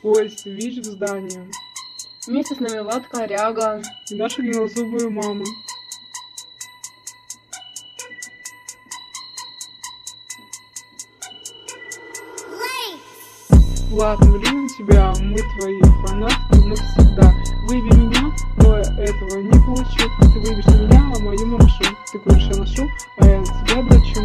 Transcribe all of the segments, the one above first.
сквозь ВИЧ в здание. Вместе с нами Влад Коряга И наша длиннозубая мама. Влад, мы любим тебя, мы твои фанатки навсегда. Выеби меня, но этого не получу. Ты выебешь на меня, а мою мамашу. Ты куришь, я ношу, а я на тебя дрочу.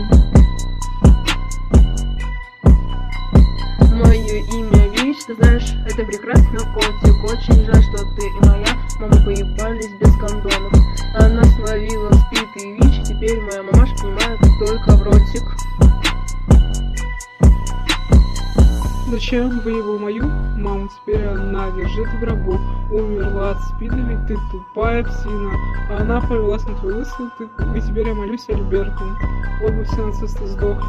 Мое имя ВИЧ, ты знаешь, это прекрасно, котик. Очень жаль, что ты и моя мама поебались без кондомов. Она словила спид и ВИЧ, и теперь моя мамаша понимает только в ротик. Зачем выебал мою маму? Теперь она лежит в гробу. Умерла от спида, ведь ты тупая псина. А она повелась на твою лысую тыку. И теперь я молюсь Альберту. Вот бы все нацисты сдохли.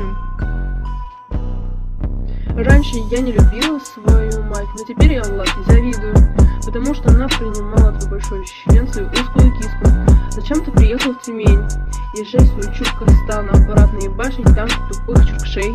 Раньше я не любила свою мать, но теперь я Влад не завидую, потому что она принимала твой большой член, свою узкую киску. Зачем ты приехал в Тюмень? Езжай свою чурку стал на аппаратные башни, там тупых чуркшей.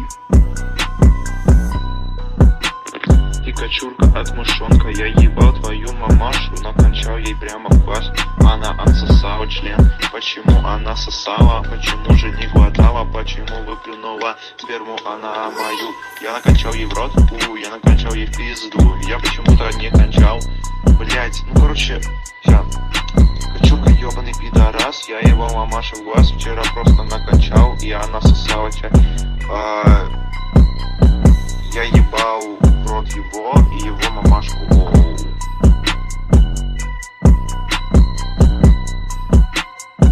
Качурка от мышонка, я ебал твою мамашу, накончал ей прямо в глаз. Она отсосала член. Почему она сосала? Почему же не глотала? Почему выплюнула сперму она мою? Я накончал ей в рот, я накончал ей в пизду. Я почему-то не кончал. Блять, ну короче, сейчас. Качурка ебаный пидорас, я его мамаша в глаз вчера просто накончал, и она сосала чай. Я ебал в рот его и его мамашку.